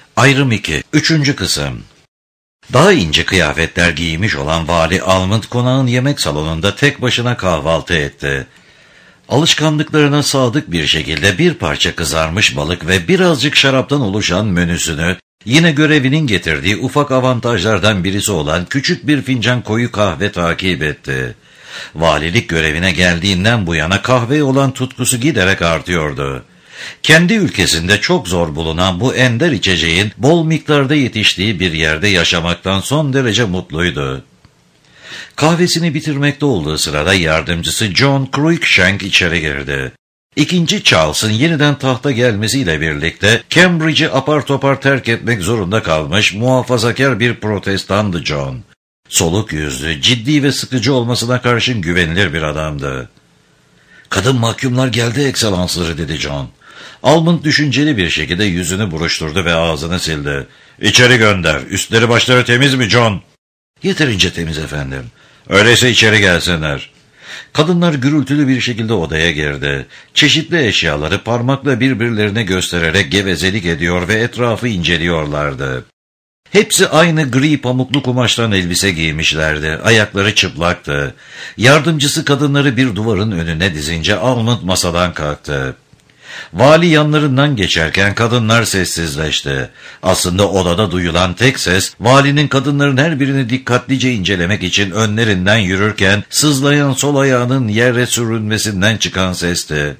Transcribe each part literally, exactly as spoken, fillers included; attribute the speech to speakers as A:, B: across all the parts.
A: Ayrım iki. Üçüncü kısım. Daha ince kıyafetler giymiş olan Vali Almond konağın yemek salonunda tek başına kahvaltı etti. Alışkanlıklarına sadık bir şekilde bir parça kızarmış balık ve birazcık şaraptan oluşan menüsünü, yine görevinin getirdiği ufak avantajlardan birisi olan küçük bir fincan koyu kahve takip etti. Valilik görevine geldiğinden bu yana kahveye olan tutkusu giderek artıyordu. Kendi ülkesinde çok zor bulunan bu ender içeceğin bol miktarda yetiştiği bir yerde yaşamaktan son derece mutluydu. Kahvesini bitirmekte olduğu sırada yardımcısı John Cruikshank içeri girdi. İkinci Charles'ın yeniden tahta gelmesiyle birlikte Cambridge'i apar topar terk etmek zorunda kalmış muhafazakar bir protestandı John. Soluk yüzlü, ciddi ve sıkıcı olmasına karşın güvenilir bir adamdı. "Kadın mahkumlar geldi ekselansları," dedi John. Almond düşünceli bir şekilde yüzünü buruşturdu ve ağzını sildi. "İçeri gönder. Üstleri başları temiz mi John?" "Yeterince temiz efendim." "Öyleyse içeri gelsinler." Kadınlar gürültülü bir şekilde odaya girdi. Çeşitli eşyaları parmakla birbirlerine göstererek gevezelik ediyor ve etrafı inceliyorlardı. Hepsi aynı gri pamuklu kumaştan elbise giymişlerdi. Ayakları çıplaktı. Yardımcısı kadınları bir duvarın önüne dizince Almond masadan kalktı. Vali yanlarından geçerken kadınlar sessizleşti. Aslında odada duyulan tek ses, valinin kadınların her birini dikkatlice incelemek için önlerinden yürürken sızlayan sol ayağının yere sürünmesinden çıkan sesti.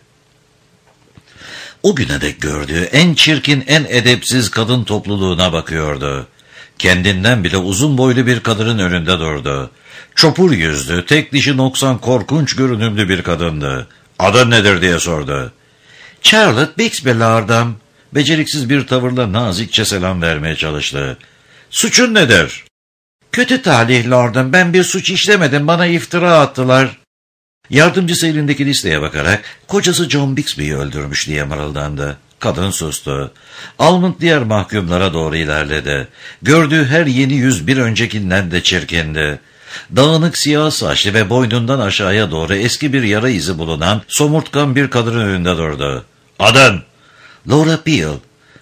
A: O güne dek gördüğü en çirkin, en edepsiz kadın topluluğuna bakıyordu. Kendinden bile uzun boylu bir kadının önünde durdu. Çopur yüzlü, tek dişi noksan, korkunç görünümlü bir kadındı. "Adın nedir?" diye sordu. "Charlotte Bixby lordum." Beceriksiz bir tavırla nazikçe selam vermeye çalıştı. "Suçun nedir?" "Kötü talih lordum, ben bir suç işlemedim, bana iftira attılar." Yardımcısı elindeki listeye bakarak kocası John Bixby'yi öldürmüş diye mırıldandı. Kadın sustu. Almond diğer mahkumlara doğru ilerledi. Gördüğü her yeni yüz bir öncekinden de çirkindi. Dağınık siyah saçlı ve boynundan aşağıya doğru eski bir yara izi bulunan somurtkan bir kadının önünde durdu. "Adın?" "Laura Peel."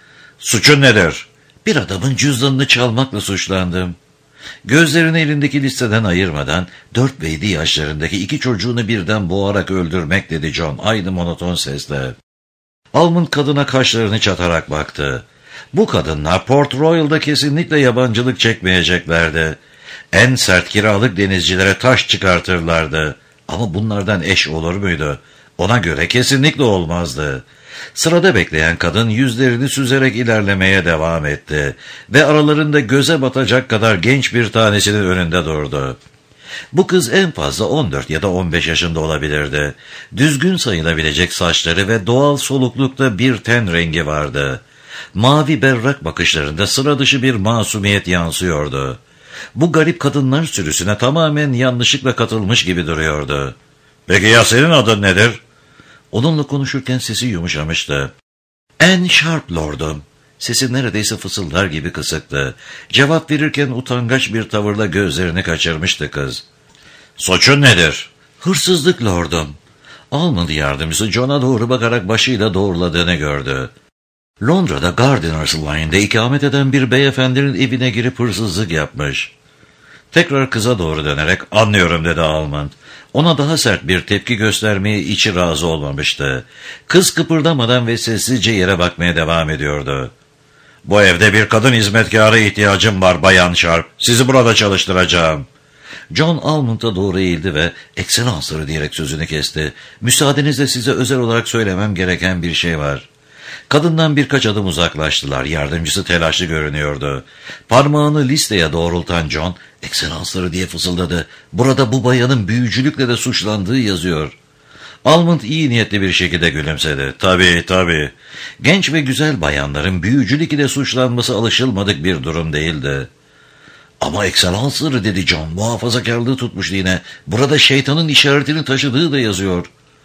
A: "Suçun nedir?" "Bir adamın cüzdanını çalmakla suçlandım." Gözlerini elindeki listeden ayırmadan dört ve yedi yaşlarındaki iki çocuğunu birden boğarak öldürmek, dedi John aynı monoton sesle. Almond kadına kaşlarını çatarak baktı. Bu kadınlar Port Royal'da kesinlikle yabancılık çekmeyeceklerdi. En sert kiralık denizcilere taş çıkartırlardı. Ama bunlardan eş olur muydu? Ona göre kesinlikle olmazdı. Sırada bekleyen kadın yüzlerini süzerek ilerlemeye devam etti ve aralarında göze batacak kadar genç bir tanesinin önünde durdu. Bu kız en fazla on dört ya da on beş yaşında olabilirdi. Düzgün sayılabilecek saçları ve doğal soluklukta bir ten rengi vardı. Mavi berrak bakışlarında sıra dışı bir masumiyet yansıyordu. Bu garip kadınlar sürüsüne tamamen yanlışlıkla katılmış gibi duruyordu. "Peki ya senin adın nedir?" Onunla konuşurken sesi yumuşamıştı. "Anne Sharp lordum." Sesi neredeyse fısıldar gibi kısıktı. Cevap verirken utangaç bir tavırla gözlerini kaçırmıştı kız. "Suçun nedir?" "Hırsızlık lordum." Almond yardımcısı John'a doğru bakarak başıyla doğruladığını gördü. Londra'da Gardiner's Line'de ikamet eden bir beyefendinin evine girip hırsızlık yapmış. Tekrar kıza doğru dönerek "Anlıyorum," dedi Almond. Ona daha sert bir tepki göstermeye içi razı olmamıştı. Kız kıpırdamadan ve sessizce yere bakmaya devam ediyordu. "Bu evde bir kadın hizmetkarı ihtiyacım var Bayan Sharp. Sizi burada çalıştıracağım." John Almond'a doğru eğildi ve "Ekselansları" diyerek sözünü kesti. "Müsaadenizle size özel olarak söylemem gereken bir şey var." Kadından birkaç adım uzaklaştılar. Yardımcısı telaşlı görünüyordu. Parmağını listeye doğrultan John, "Ekselansları" diye fısıldadı. "Burada bu bayanın büyücülükle de suçlandığı yazıyor." Almond iyi niyetli bir şekilde gülümsedi. "Tabii, tabii. Genç ve güzel bayanların büyücülük ile suçlanması alışılmadık bir durum değildi." "Ama ekselansları" dedi John, muhafazakarlığı tutmuş yine. "Burada şeytanın işaretini taşıdığı da yazıyor."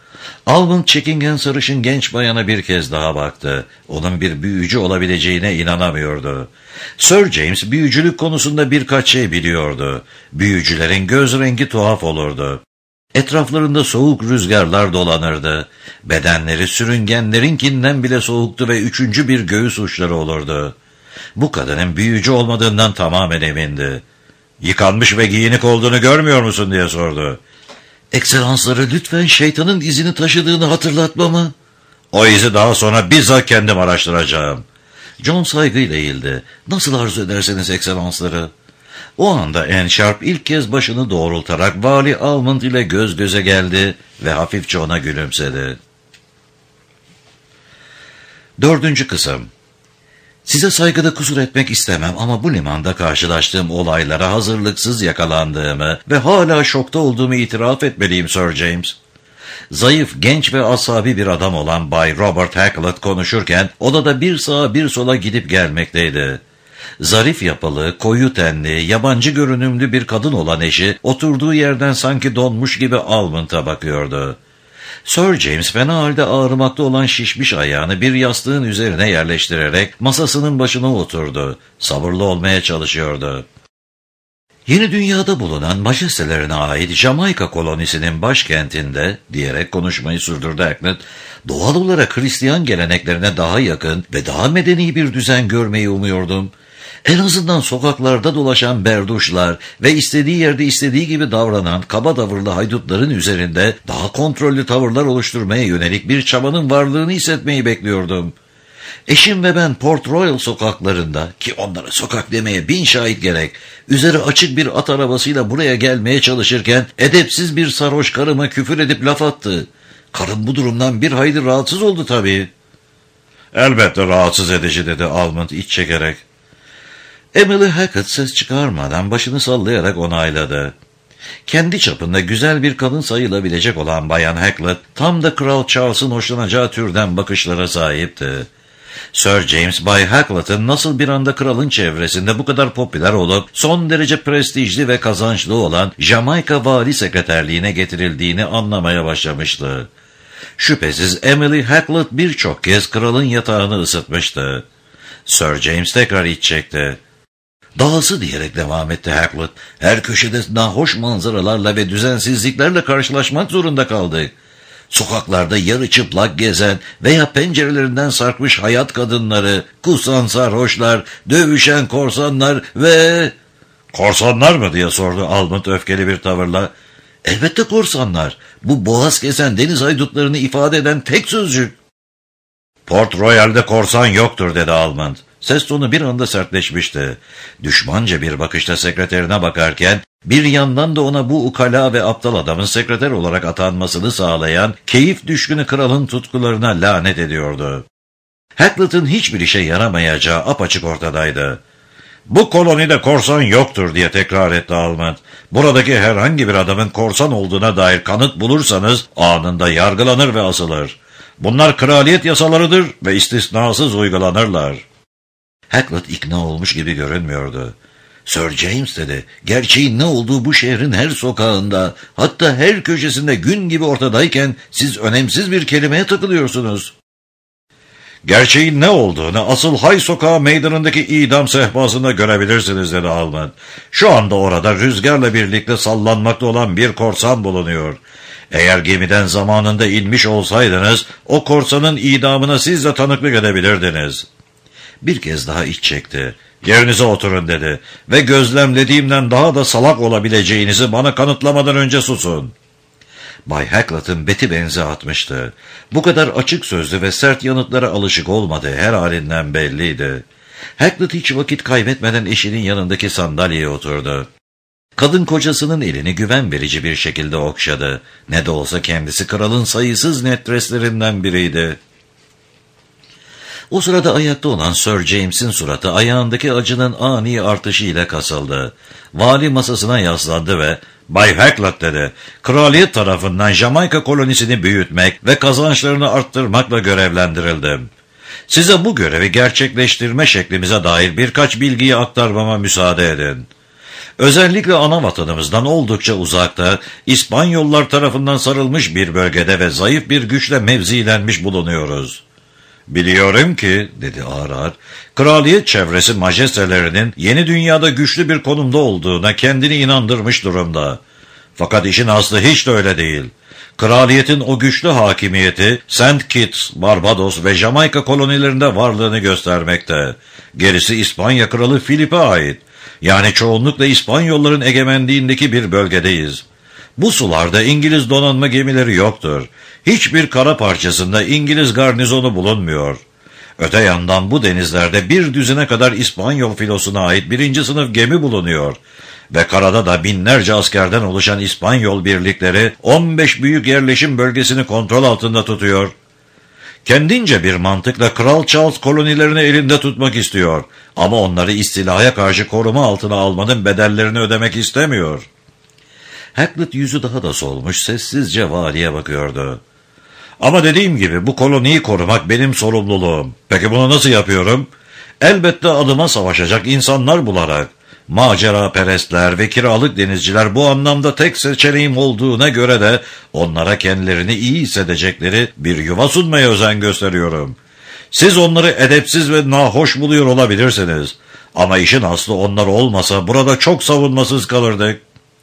A: Almond çekingen sarışın genç bayana bir kez daha baktı. Onun bir büyücü olabileceğine inanamıyordu. Sir James büyücülük konusunda birkaç şey biliyordu. Büyücülerin göz rengi tuhaf olurdu. Etraflarında soğuk rüzgarlar dolanırdı. Bedenleri sürüngenlerinkinden bile soğuktu ve üçüncü bir göğüs uçları olurdu. Bu kadının büyücü olmadığından tamamen emindi. "Yıkanmış ve giyinik olduğunu görmüyor musun?" diye sordu. "Ekselansları lütfen şeytanın izini taşıdığını hatırlatmamı." "O izi daha sonra bizzat kendim araştıracağım." John saygıyla eğildi. "Nasıl arzu ederseniz ekselansları." O anda Anne Sharp ilk kez başını doğrultarak Vali Almond ile göz göze geldi ve hafifçe ona gülümsedi. Dördüncü kısım. Size saygıda kusur etmek istemem ama bu limanda karşılaştığım olaylara hazırlıksız yakalandığımı ve hala şokta olduğumu itiraf etmeliyim Sir James. Zayıf, genç ve asabi bir adam olan Bay Robert Hacklet konuşurken odada bir sağa bir sola gidip gelmekteydi. Zarif yapılı, koyu tenli, yabancı görünümlü bir kadın olan eşi oturduğu yerden sanki donmuş gibi Almond'a bakıyordu. Sir James fena halde ağrımakta olan şişmiş ayağını bir yastığın üzerine yerleştirerek masasının başına oturdu. Sabırlı olmaya çalışıyordu. "Yeni dünyada bulunan majestelerine ait Jamaika kolonisinin başkentinde," diyerek konuşmayı sürdürdü Hacklet, "doğal olarak Hristiyan geleneklerine daha yakın ve daha medeni bir düzen görmeyi umuyordum. En azından sokaklarda dolaşan berduşlar ve istediği yerde istediği gibi davranan kaba tavırlı haydutların üzerinde daha kontrollü tavırlar oluşturmaya yönelik bir çabanın varlığını hissetmeyi bekliyordum. Eşim ve ben Port Royal sokaklarında, ki onlara sokak demeye bin şahit gerek, üzeri açık bir at arabasıyla buraya gelmeye çalışırken edepsiz bir sarhoş karıma küfür edip laf attı. Karım bu durumdan bir hayli rahatsız oldu tabii." "Elbette rahatsız edici," dedi Almond iç çekerek. Emily Hackett ses çıkarmadan başını sallayarak onayladı. Kendi çapında güzel bir kadın sayılabilecek olan Bayan Hackett tam da Kral Charles'ın hoşlanacağı türden bakışlara sahipti. Sir James, Bay Hacklett'ın nasıl bir anda kralın çevresinde bu kadar popüler olup son derece prestijli ve kazançlı olan Jamaika Vali Sekreterliğine getirildiğini anlamaya başlamıştı. Şüphesiz Emily Hackett birçok kez kralın yatağını ısıtmıştı. Sir James tekrar iç çekti. "Dahası," diyerek devam etti Hackett, "her köşede nahoş manzaralarla ve düzensizliklerle karşılaşmak zorunda kaldık. Sokaklarda yarı çıplak gezen veya pencerelerinden sarkmış hayat kadınları, kusan sarhoşlar, dövüşen korsanlar ve..." "Korsanlar mı?" diye sordu Almond öfkeli bir tavırla. "Elbette korsanlar. Bu boğaz kesen deniz haydutlarını ifade eden tek sözcük." "Port Royal'de korsan yoktur," dedi Almond. Ses tonu bir anda sertleşmişti. Düşmanca bir bakışta sekreterine bakarken, bir yandan da ona bu ukala ve aptal adamın sekreter olarak atanmasını sağlayan keyif düşkünü kralın tutkularına lanet ediyordu. Hacklett'ın hiçbir işe yaramayacağı apaçık ortadaydı. "Bu kolonide korsan yoktur," diye tekrar etti Almond. "Buradaki herhangi bir adamın korsan olduğuna dair kanıt bulursanız anında yargılanır ve asılır. Bunlar kraliyet yasalarıdır ve istisnasız uygulanırlar." Hackett ikna olmuş gibi görünmüyordu. "Sir James," dedi, "gerçeğin ne olduğu bu şehrin her sokağında, hatta her köşesinde gün gibi ortadayken siz önemsiz bir kelimeye takılıyorsunuz." "Gerçeğin ne olduğunu asıl Hay Sokağı meydanındaki idam sehpasında görebilirsiniz," dedi Almond. "Şu anda orada rüzgarla birlikte sallanmakta olan bir korsan bulunuyor. Eğer gemiden zamanında inmiş olsaydınız, o korsanın idamına siz de tanıklık edebilirdiniz." Bir kez daha iç çekti. "Yerinize oturun," dedi, "ve gözlemlediğimden daha da salak olabileceğinizi bana kanıtlamadan önce susun." Bay Hacklett'ın beti benzi atmıştı. Bu kadar açık sözlü ve sert yanıtlara alışık olmadığı her halinden belliydi. Hackett hiç vakit kaybetmeden eşinin yanındaki sandalyeye oturdu. Kadın kocasının elini güven verici bir şekilde okşadı. Ne de olsa kendisi kralın sayısız netreslerinden biriydi. O sırada ayakta olan Sir James'in suratı ayağındaki acının ani artışıyla kasıldı. Vali masasına yaslandı ve "Bay Hackett," dedi, "kraliyet tarafından Jamaika kolonisini büyütmek ve kazançlarını arttırmakla görevlendirildim. Size bu görevi gerçekleştirme şeklimize dair birkaç bilgiyi aktarmama müsaade edin. Özellikle ana vatanımızdan oldukça uzakta, İspanyollar tarafından sarılmış bir bölgede ve zayıf bir güçle mevzilenmiş bulunuyoruz. Biliyorum ki," dedi ağır ağır, "kraliyet çevresi majestelerinin yeni dünyada güçlü bir konumda olduğuna kendini inandırmış durumda. Fakat işin aslı hiç de öyle değil. Kraliyetin o güçlü hakimiyeti Saint Kitts, Barbados ve Jamaika kolonilerinde varlığını göstermekte. Gerisi İspanya Kralı Filip'e ait. Yani çoğunlukla İspanyolların egemenliğindeki bir bölgedeyiz. Bu sularda İngiliz donanma gemileri yoktur. Hiçbir kara parçasında İngiliz garnizonu bulunmuyor. Öte yandan bu denizlerde bir düzine kadar İspanyol filosuna ait birinci sınıf gemi bulunuyor. Ve karada da binlerce askerden oluşan İspanyol birlikleri on beş büyük yerleşim bölgesini kontrol altında tutuyor. Kendince bir mantıkla Kral Charles kolonilerini elinde tutmak istiyor. Ama onları istilaya karşı koruma altına almanın bedellerini ödemek istemiyor. Hacklet yüzü daha da solmuş, sessizce valiye bakıyordu. Ama dediğim gibi bu koloniyi korumak benim sorumluluğum. Peki bunu nasıl yapıyorum? Elbette adıma savaşacak insanlar bularak. Macera perestler ve kiralık denizciler bu anlamda tek seçeneğim olduğuna göre de onlara kendilerini iyi hissedecekleri bir yuva sunmaya özen gösteriyorum. Siz onları edepsiz ve nahoş buluyor olabilirsiniz. Ama işin aslı onlar olmasa burada çok savunmasız kalırdık.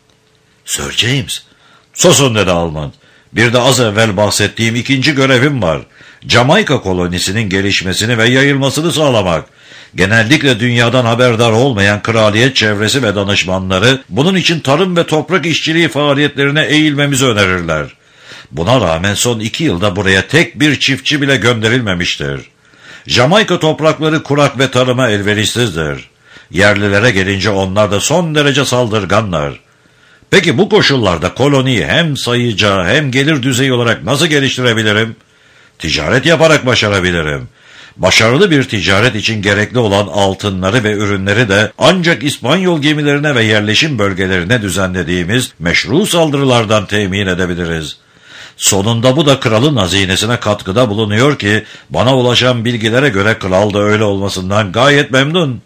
A: Sir James, susun dedi Almond. Bir de az evvel bahsettiğim ikinci görevim var. Jamaika kolonisinin gelişmesini ve yayılmasını sağlamak. Genellikle dünyadan haberdar olmayan kraliyet çevresi ve danışmanları bunun için tarım ve toprak işçiliği faaliyetlerine eğilmemizi önerirler. Buna rağmen son iki yılda buraya tek bir çiftçi bile gönderilmemiştir. Jamaika toprakları kurak ve tarıma elverişsizdir. Yerlilere gelince onlar da son derece saldırganlar. Peki bu koşullarda koloniyi hem sayıca hem gelir düzeyi olarak nasıl geliştirebilirim? Ticaret yaparak başarabilirim. Başarılı bir ticaret için gerekli olan altınları ve ürünleri de ancak İspanyol gemilerine ve yerleşim bölgelerine düzenlediğimiz meşru saldırılardan temin edebiliriz. Sonunda bu da kralın hazinesine katkıda bulunuyor ki bana ulaşan bilgilere göre kral da öyle olmasından gayet memnun.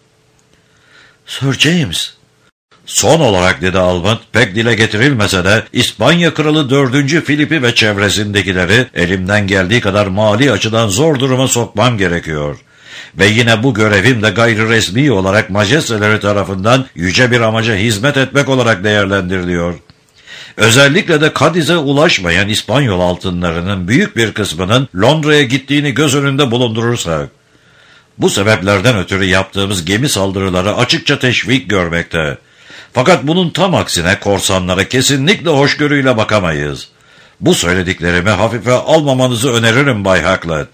A: Sir James, son olarak dedi Almond, pek dile getirilmese de İspanya kralı dördüncü Filip'i ve çevresindekileri elimden geldiği kadar mali açıdan zor duruma sokmam gerekiyor. Ve yine bu görevim de gayri resmi olarak majesteleri tarafından yüce bir amaca hizmet etmek olarak değerlendiriliyor. Özellikle de Cadiz'e ulaşmayan İspanyol altınlarının büyük bir kısmının Londra'ya gittiğini göz önünde bulundurursak, bu sebeplerden ötürü yaptığımız gemi saldırıları açıkça teşvik görmekte. Fakat bunun tam aksine korsanlara kesinlikle hoşgörüyle bakamayız. Bu söylediklerimi hafife almamanızı öneririm Bay Hacklet.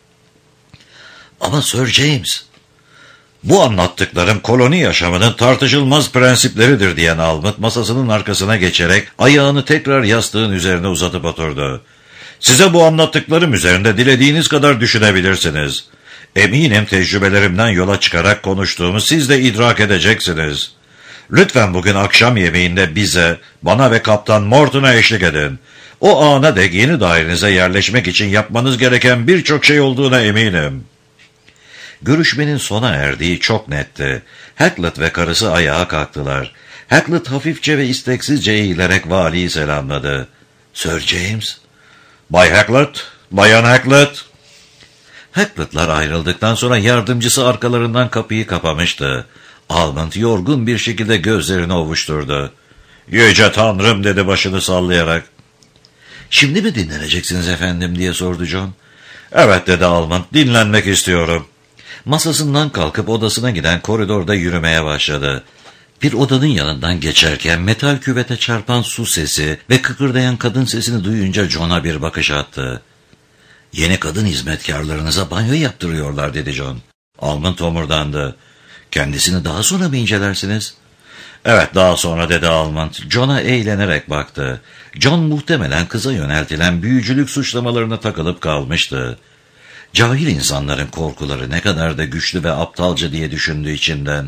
A: Ama Sir James, bu anlattıklarım koloni yaşamının tartışılmaz prensipleridir diyen Almond masasının arkasına geçerek ayağını tekrar yastığın üzerine uzatıp oturdu. Size bu anlattıklarım üzerinde dilediğiniz kadar düşünebilirsiniz. Eminim tecrübelerimden yola çıkarak konuştuğumu siz de idrak edeceksiniz. Lütfen bugün akşam yemeğinde bize, bana ve Kaptan Morton'a eşlik edin. O ana dek yeni dairenize yerleşmek için yapmanız gereken birçok şey olduğuna eminim. Görüşmenin sona erdiği çok netti. Hacklet ve karısı ayağa kalktılar. Hacklet hafifçe ve isteksizce eğilerek valiyi selamladı. Sir James? Bay Hacklet, Bayan Hacklet. Hacklet'lar ayrıldıktan sonra yardımcısı arkalarından kapıyı kapamıştı. Almond yorgun bir şekilde gözlerini ovuşturdu. Yüce Tanrım dedi başını sallayarak. Şimdi mi dinleneceksiniz efendim diye sordu John. Evet dedi Almond, dinlenmek istiyorum. Masasından kalkıp odasına giden koridorda yürümeye başladı. Bir odanın yanından geçerken metal küvete çarpan su sesi ve kıkırdayan kadın sesini duyunca John'a bir bakış attı. Yeni kadın hizmetkarlarınıza banyo yaptırıyorlar dedi John. Almond homurdandı. Kendisini daha sonra mı incelersiniz? Evet daha sonra dedi Almond. John'a eğlenerek baktı. John muhtemelen kıza yöneltilen büyücülük suçlamalarına takılıp kalmıştı. Cahil insanların korkuları ne kadar da güçlü ve aptalca diye düşündü içinden.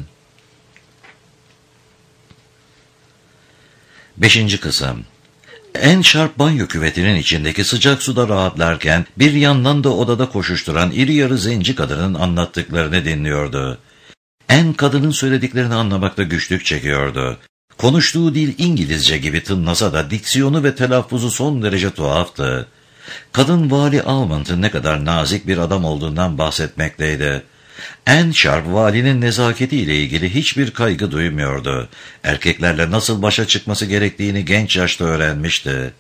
A: Beşinci kısım. En şarp banyo küvetinin içindeki sıcak suda rahatlarken bir yandan da odada koşuşturan iri yarı zenci kadının anlattıklarını dinliyordu. En kadının söylediklerini anlamakta güçlük çekiyordu. Konuştuğu dil İngilizce gibi tınlasa da diksiyonu ve telaffuzu son derece tuhaftı. Kadın Vali Almond'un ne kadar nazik bir adam olduğundan bahsetmekteydi. Anne Sharp valinin nezaketiyle ilgili hiçbir kaygı duymuyordu. Erkeklerle nasıl başa çıkması gerektiğini genç yaşta öğrenmişti.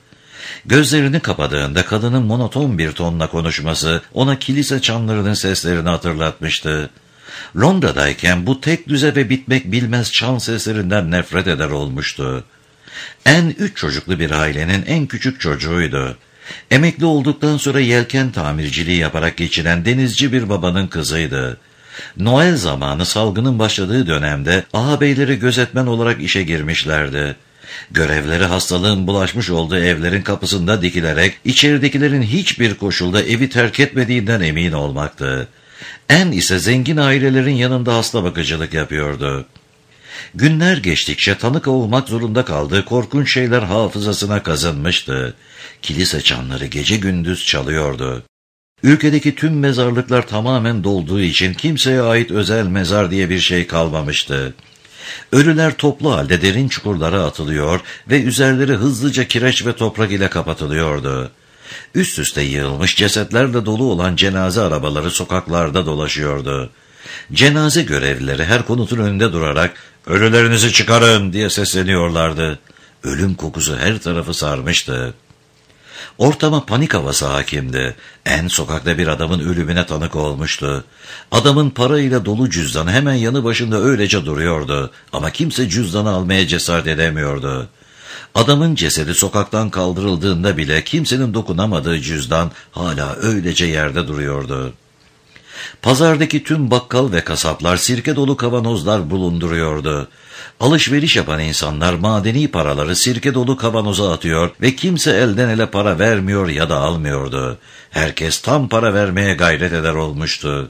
A: Gözlerini kapadığında kadının monoton bir tonla konuşması ona kilise çanlarının seslerini hatırlatmıştı. Londra'dayken bu tek düze ve bitmek bilmez çan seslerinden nefret eder olmuştu. En üç çocuklu bir ailenin en küçük çocuğuydu. Emekli olduktan sonra yelken tamirciliği yaparak geçinen denizci bir babanın kızıydı. Noel zamanı salgının başladığı dönemde ağabeyleri gözetmen olarak işe girmişlerdi. Görevleri hastalığın bulaşmış olduğu evlerin kapısında dikilerek içeridekilerin hiçbir koşulda evi terk etmediğinden emin olmaktı. En ise zengin ailelerin yanında hasta bakıcılık yapıyordu. Günler geçtikçe tanık olmak zorunda kaldığı korkunç şeyler hafızasına kazınmıştı. Kilise çanları gece gündüz çalıyordu. Ülkedeki tüm mezarlıklar tamamen dolduğu için kimseye ait özel mezar diye bir şey kalmamıştı. Ölüler toplu halde derin çukurlara atılıyor ve üzerleri hızlıca kireç ve toprak ile kapatılıyordu. Üst üste yığılmış cesetlerle dolu olan cenaze arabaları sokaklarda dolaşıyordu. Cenaze görevlileri her konutun önünde durarak "Ölülerinizi çıkarın!" diye sesleniyorlardı. Ölüm kokusu her tarafı sarmıştı. Ortama panik havası hakimdi. En sokakta bir adamın ölümüne tanık olmuştu. Adamın parayla dolu cüzdanı hemen yanı başında öylece duruyordu. Ama kimse cüzdanı almaya cesaret edemiyordu. Adamın cesedi sokaktan kaldırıldığında bile kimsenin dokunamadığı cüzdan hala öylece yerde duruyordu. Pazardaki tüm bakkal ve kasaplar sirke dolu kavanozlar bulunduruyordu. Alışveriş yapan insanlar madeni paraları sirke dolu kavanoza atıyor ve kimse elden ele para vermiyor ya da almıyordu. Herkes tam para vermeye gayret eder olmuştu.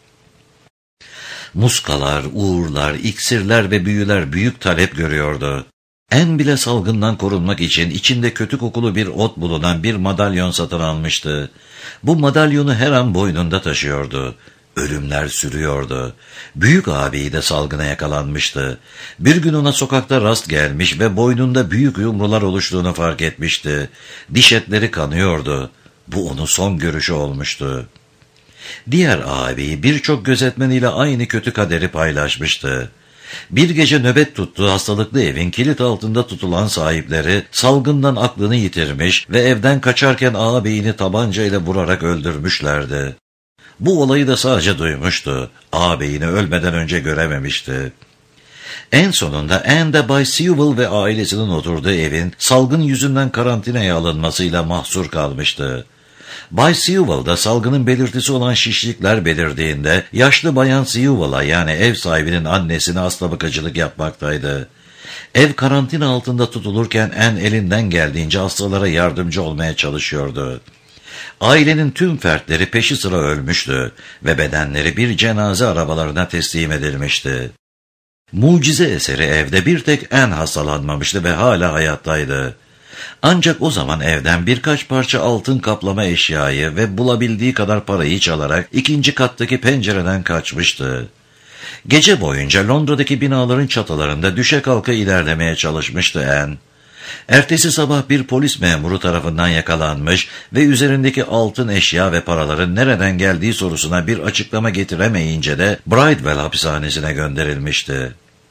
A: Muskalar, uğurlar, iksirler ve büyüler büyük talep görüyordu. En bile salgından korunmak için içinde kötü kokulu bir ot bulunan bir madalyon satın almıştı. Bu madalyonu her an boynunda taşıyordu. Ölümler sürüyordu. Büyük ağabeyi de salgına yakalanmıştı. Bir gün ona sokakta rast gelmiş ve boynunda büyük yumrular oluştuğunu fark etmişti. Diş etleri kanıyordu. Bu onun son görüşü olmuştu. Diğer ağabeyi birçok gözetmeniyle aynı kötü kaderi paylaşmıştı. Bir gece nöbet tuttuğu hastalıklı evin kilit altında tutulan sahipleri salgından aklını yitirmiş ve evden kaçarken ağabeyini tabancayla vurarak öldürmüşlerdi. Bu olayı da sadece duymuştu. Ağabeyini ölmeden önce görememişti. En sonunda Anne Bay Sewell ve ailesinin oturduğu evin salgın yüzünden karantinaya alınmasıyla mahsur kalmıştı. Bay Sewell'da salgının belirtisi olan şişlikler belirdiğinde yaşlı bayan Sewell'a yani ev sahibinin annesine hasta bakıcılık yapmaktaydı. Ev karantina altında tutulurken Anne elinden geldiğince hastalara yardımcı olmaya çalışıyordu. Ailenin tüm fertleri peşi sıra ölmüştü ve bedenleri bir cenaze arabalarına teslim edilmişti. Mucize eseri evde bir tek Anne hastalanmamıştı ve hala hayattaydı. Ancak o zaman evden birkaç parça altın kaplama eşyayı ve bulabildiği kadar parayı çalarak ikinci kattaki pencereden kaçmıştı. Gece boyunca Londra'daki binaların çatılarında düşe kalka ilerlemeye çalışmıştı Anne. Ertesi sabah bir polis memuru tarafından yakalanmış ve üzerindeki altın eşya ve paraların nereden geldiği sorusuna bir açıklama getiremeyince de Bridewell hapishanesine gönderilmişti.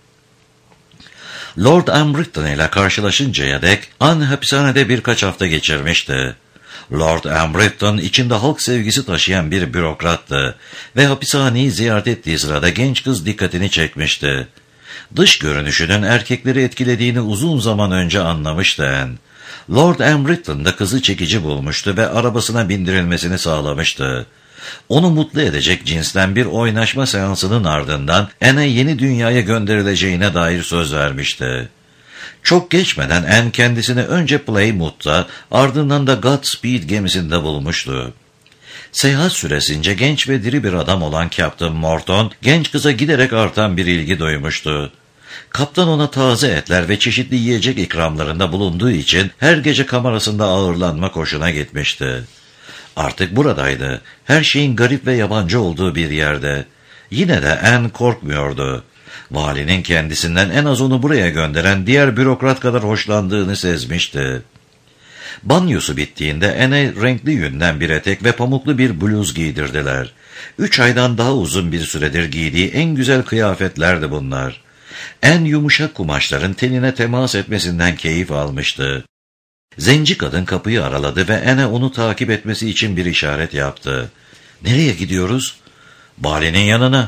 A: Lord Ambridgeton ile karşılaşıncaya dek Anne hapishanede birkaç hafta geçirmişti. Lord Ambridgeton içinde halk sevgisi taşıyan bir bürokrattı ve hapishaneyi ziyaret ettiği sırada genç kız dikkatini çekmişti. Dış görünüşünün erkekleri etkilediğini uzun zaman önce anlamıştı Anne. Lord Ambridgeton da kızı çekici bulmuştu ve arabasına bindirilmesini sağlamıştı. Onu mutlu edecek cinsten bir oynaşma seansının ardından Anne'e yeni dünyaya gönderileceğine dair söz vermişti. Çok geçmeden Anne kendisini önce Plymouth'ta ardından da Godspeed gemisinde bulmuştu. Seyahat süresince genç ve diri bir adam olan Captain Morton, genç kıza giderek artan bir ilgi duymuştu. Kaptan ona taze etler ve çeşitli yiyecek ikramlarında bulunduğu için her gece kamerasında ağırlanmak hoşuna gitmişti. Artık buradaydı, her şeyin garip ve yabancı olduğu bir yerde. Yine de Anne korkmuyordu. Valinin kendisinden en az onu buraya gönderen diğer bürokrat kadar hoşlandığını sezmişti. Banyosu bittiğinde Anne'e renkli yünden bir etek ve pamuklu bir bluz giydirdiler. Üç aydan daha uzun bir süredir giydiği en güzel kıyafetlerdi bunlar. En yumuşak kumaşların tenine temas etmesinden keyif almıştı. Zenci kadın kapıyı araladı ve Anne onu takip etmesi için bir işaret yaptı. "Nereye gidiyoruz?" "Vali'nin yanına."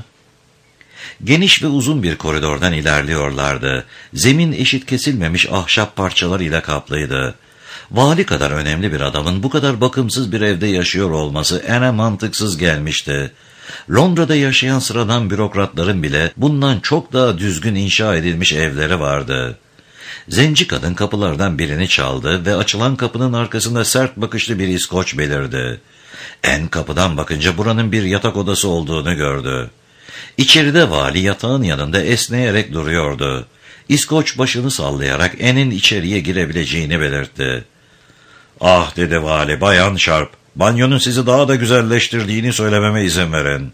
A: Geniş ve uzun bir koridordan ilerliyorlardı. Zemin eşit kesilmemiş ahşap parçalarıyla kaplıydı. Vali kadar önemli bir adamın bu kadar bakımsız bir evde yaşıyor olması Anne mantıksız gelmişti. Londra'da yaşayan sıradan bürokratların bile bundan çok daha düzgün inşa edilmiş evleri vardı. Zenci kadın kapılardan birini çaldı ve açılan kapının arkasında sert bakışlı bir İskoç belirdi. En kapıdan bakınca buranın bir yatak odası olduğunu gördü. İçeride vali yatağın yanında esneyerek duruyordu. İskoç başını sallayarak Anne'in içeriye girebileceğini belirtti. "Ah," dedi vali, "Bayan Sharp, banyonun sizi daha da güzelleştirdiğini söylememe izin verin."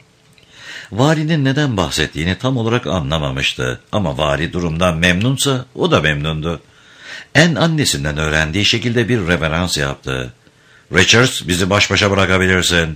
A: Valinin neden bahsettiğini tam olarak anlamamıştı. Ama vali durumdan memnunsa o da memnundu. En annesinden öğrendiği şekilde bir reverans yaptı. "Richards, bizi baş başa bırakabilirsin."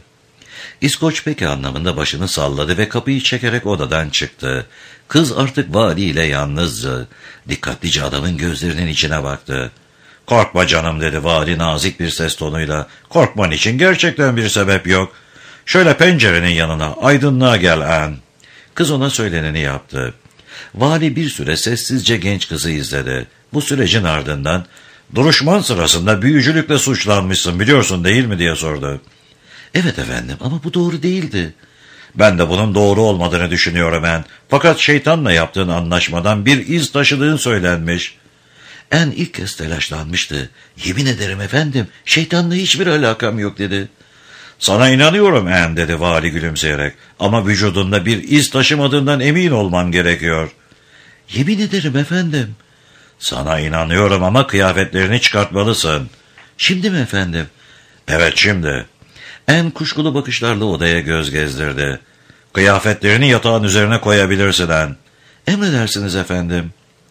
A: İskoç peki anlamında başını salladı ve kapıyı çekerek odadan çıktı. Kız artık valiyle yalnızdı. Dikkatlice adamın gözlerinin içine baktı. "Korkma canım," dedi vali nazik bir ses tonuyla. "Korkman için gerçekten bir sebep yok. Şöyle pencerenin yanına, aydınlığa gel Anne." Kız ona söyleneni yaptı. Vali bir süre sessizce genç kızı izledi. Bu sürecin ardından, "Duruşman sırasında büyücülükle suçlanmışsın, biliyorsun değil mi?" diye sordu. "Evet efendim, ama bu doğru değildi." "Ben de bunun doğru olmadığını düşünüyorum Anne. Fakat şeytanla yaptığın anlaşmadan bir iz taşıdığın söylenmiş." Anne ilk kez telaşlanmıştı. "Yemin ederim efendim, şeytanla hiçbir alakam yok," dedi. "Sana inanıyorum Anne," dedi vali gülümseyerek. "Ama vücudunda bir iz taşımadığından emin olman gerekiyor." "Yemin ederim efendim." "Sana inanıyorum ama kıyafetlerini çıkartmalısın." "Şimdi mi efendim?" "Evet, şimdi." Anne kuşkulu bakışlarla odaya göz gezdirdi. "Kıyafetlerini yatağın üzerine koyabilirsin Anne." "Emredersiniz efendim."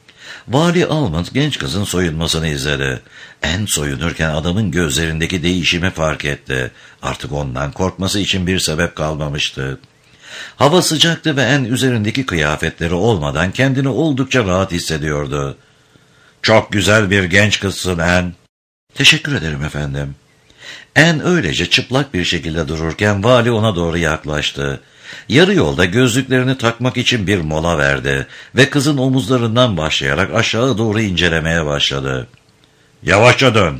A: Vali Almond genç kızın soyunmasını izledi. Anne soyunurken adamın gözlerindeki değişimi fark etti. Artık ondan korkması için bir sebep kalmamıştı. Hava sıcaktı ve Anne üzerindeki kıyafetleri olmadan kendini oldukça rahat hissediyordu. "Çok güzel bir genç kızsın Anne." "Teşekkür ederim efendim." Anne öylece çıplak bir şekilde dururken vali ona doğru yaklaştı. Yarı yolda gözlüklerini takmak için bir mola verdi ve kızın omuzlarından başlayarak aşağı doğru incelemeye başladı. "Yavaşça dön."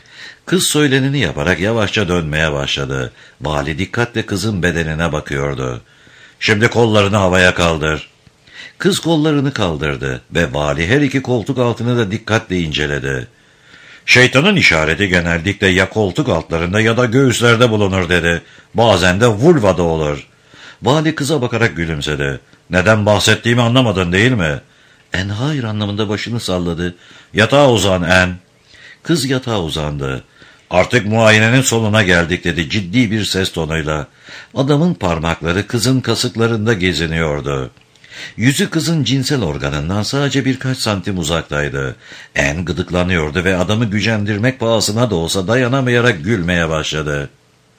A: Kız söyleneni yaparak yavaşça dönmeye başladı. Vali dikkatle kızın bedenine bakıyordu. "Şimdi kollarını havaya kaldır." Kız kollarını kaldırdı ve vali her iki koltuk altını da dikkatle inceledi. "Şeytanın işareti genellikle ya koltuk altlarında ya da göğüslerde bulunur," dedi. "Bazen de vulvada olur." Vali kıza bakarak gülümsedi. "Neden bahsettiğimi anlamadın değil mi?" Anne hayır anlamında başını salladı. "Yatağa uzan Anne." Kız yatağa uzandı. "Artık muayenenin sonuna geldik," dedi ciddi bir ses tonuyla. Adamın parmakları kızın kasıklarında geziniyordu. Yüzü kızın cinsel organından sadece birkaç santim uzaktaydı. Anne gıdıklanıyordu ve adamı gücendirmek pahasına da olsa dayanamayarak gülmeye başladı.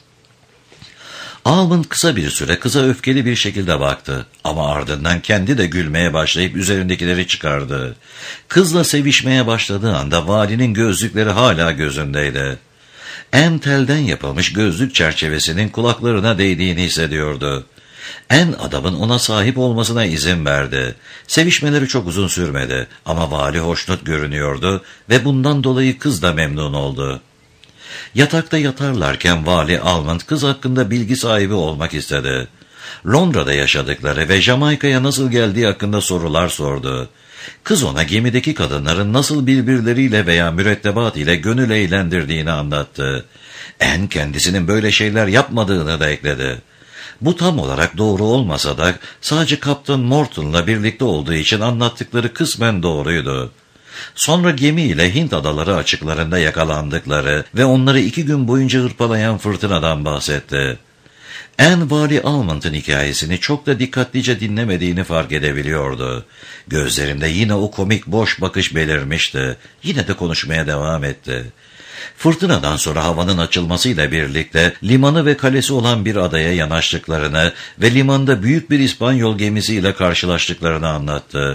A: Almond kısa bir süre kıza öfkeli bir şekilde baktı. Ama ardından kendi de gülmeye başlayıp üzerindekileri çıkardı. Kızla sevişmeye başladığı anda valinin gözlükleri hala gözündeydi. Anne telden yapılmış gözlük çerçevesinin kulaklarına değdiğini hissediyordu. Anne adamın ona sahip olmasına izin verdi. Sevişmeleri çok uzun sürmedi ama vali hoşnut görünüyordu ve bundan dolayı kız da memnun oldu. Yatakta yatarlarken vali Almond kız hakkında bilgi sahibi olmak istedi. Londra'da yaşadıkları ve Jamaika'ya nasıl geldiği hakkında sorular sordu. Kız ona gemideki kadınların nasıl birbirleriyle veya mürettebat ile gönül eğlendirdiğini anlattı. Anne kendisinin böyle şeyler yapmadığını da ekledi. Bu tam olarak doğru olmasa da sadece Kaptan Morton'la birlikte olduğu için anlattıkları kısmen doğruydu. Sonra gemiyle Hint adaları açıklarında yakalandıkları ve onları iki gün boyunca hırpalayan fırtınadan bahsetti. Anne vali Almond'un hikayesini çok da dikkatlice dinlemediğini fark edebiliyordu. Gözlerinde yine o komik boş bakış belirmişti. Yine de konuşmaya devam etti. Fırtınadan sonra havanın açılmasıyla birlikte limanı ve kalesi olan bir adaya yanaştıklarını ve limanda büyük bir İspanyol gemisiyle karşılaştıklarını anlattı.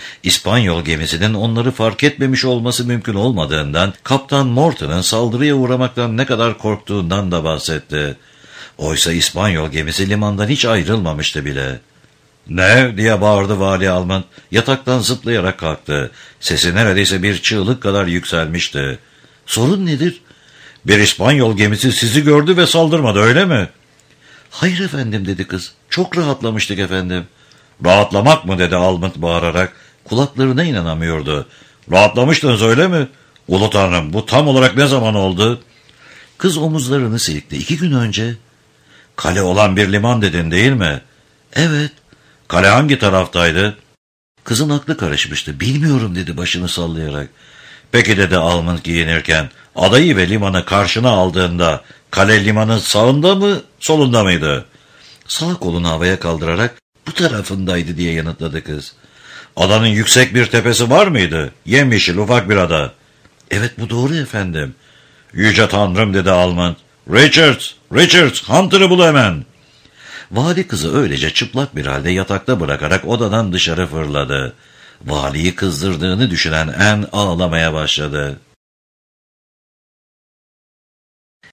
A: İspanyol gemisinin onları fark etmemiş olması mümkün olmadığından, Kaptan Morton'ın saldırıya uğramaktan ne kadar korktuğundan da bahsetti. Oysa İspanyol gemisi limandan hiç ayrılmamıştı bile. "Ne?" diye bağırdı Vali Almond. Yataktan zıplayarak kalktı. Sesi neredeyse bir çığlık kadar yükselmişti. "Sorun nedir?" "Bir İspanyol gemisi sizi gördü ve saldırmadı, öyle mi?" "Hayır efendim," dedi kız. "Çok rahatlamıştık efendim." "Rahatlamak mı?" dedi Almond bağırarak. Kulaklarına inanamıyordu. "Rahatlamıştınız, öyle mi? Ulu Tanrım, bu tam olarak ne zaman oldu?" Kız omuzlarını silkti. "İki gün önce." "Kale olan bir liman dedin, değil mi?" "Evet." "Kale hangi taraftaydı?" Kızın aklı karışmıştı. "Bilmiyorum," dedi başını sallayarak. "Peki," dedi Almond giyinirken, "adayı ve limanı karşına aldığında kale limanın sağında mı, solunda mıydı?" "Sağ kolunu havaya kaldırarak bu tarafındaydı," diye yanıtladı kız. "Adanın yüksek bir tepesi var mıydı? Yemyeşil ufak bir ada." "Evet, bu doğru efendim." "Yüce Tanrım," dedi Almond. "Richards, Richards, Hunter'ı bul hemen." Vali kızı öylece çıplak bir halde yatakta bırakarak odadan dışarı fırladı. Valiyi kızdırdığını düşünen Anne ağlamaya başladı.